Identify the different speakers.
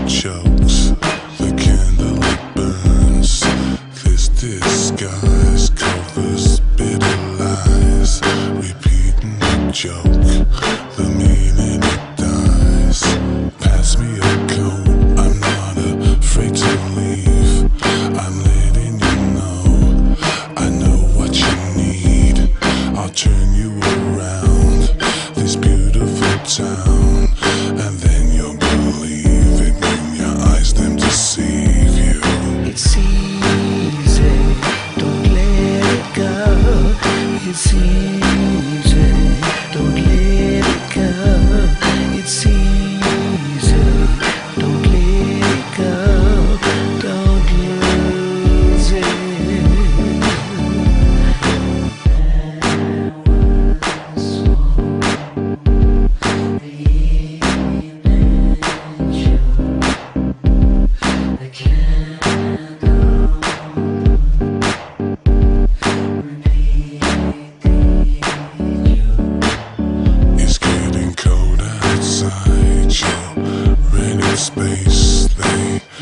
Speaker 1: chokes, the candlelight burns. This disguise covers bitter lies, repeating the joke, the meaning it dies. Pass me a coat, I'm not afraid to leave. I'm letting you know, I know what you need. I'll turn you around this beautiful town, and then you'll believe it when your eyes them deceive you.
Speaker 2: It's easy, don't let it go. It's easy, don't let it go. It's easy, don't let it go. Don't lose it.
Speaker 1: It's getting cold outside, you rented space, they